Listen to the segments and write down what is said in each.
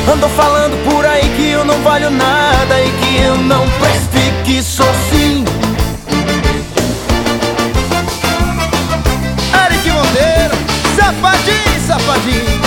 Andou falando por aí que eu não valho nada e que eu não presto e que sou sim. Eric Monteiro, safadinho, safadinho.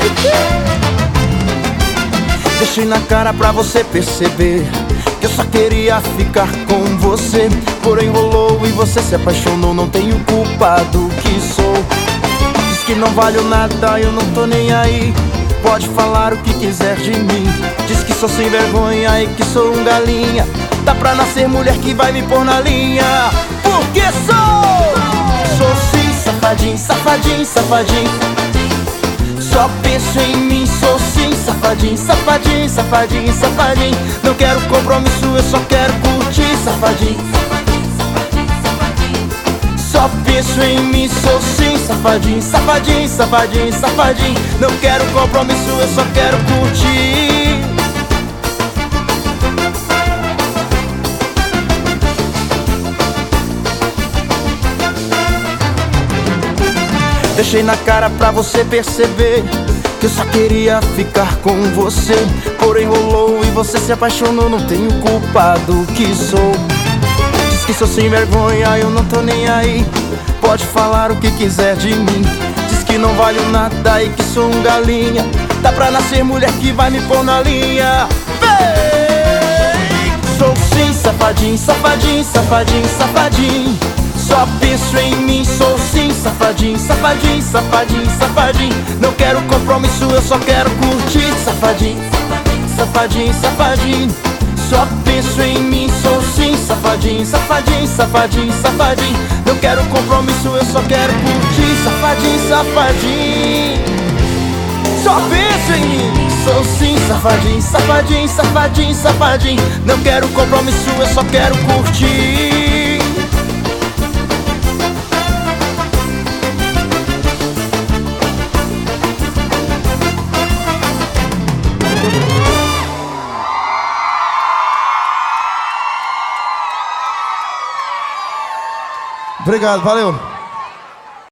Deixei na cara pra você perceber que eu só queria ficar com você. Porém rolou e você se apaixonou, não tenho culpa do que sou. Diz que não valho nada, eu não tô nem aí. Pode falar o que quiser de mim. Diz que sou sem vergonha e que sou um galinha. Dá pra nascer mulher que vai me pôr na linha. Porque sou sim safadinho, safadinho, safadinho. Só penso em mim, sou sim safadinho, safadinho, safadinho, safadinho. Não quero compromisso, eu só quero curtir, safadinho. Só penso em mim, sou sim safadinho, safadinho, safadinho, safadinho. Não quero compromisso, eu só quero curtir. Deixei na cara pra você perceber que eu só queria ficar com você. Porém rolou e você se apaixonou, não tenho culpa do que sou. Diz que sou sem vergonha, eu não tô nem aí. Pode falar o que quiser de mim. Diz que não valho nada e que sou um galinha. Dá pra nascer mulher que vai me pôr na linha. Vem! Sou sim safadinho, safadinho, safadinho, safadinho. Só penso em mim, sou sim safadinho, safadinho, safadinho, safadinho. Não quero compromisso, eu só quero curtir, safadinho, safadinho, safadinho. Só penso em mim, sou sim safadinho, safadinho, safadinho, safadinho. Não quero compromisso, eu só quero curtir, safadinho, safadinho. Só penso em mim, sou sim safadinho, safadinho, safadinho, safadinho. Não quero compromisso, eu só quero curtir. Obrigado, valeu.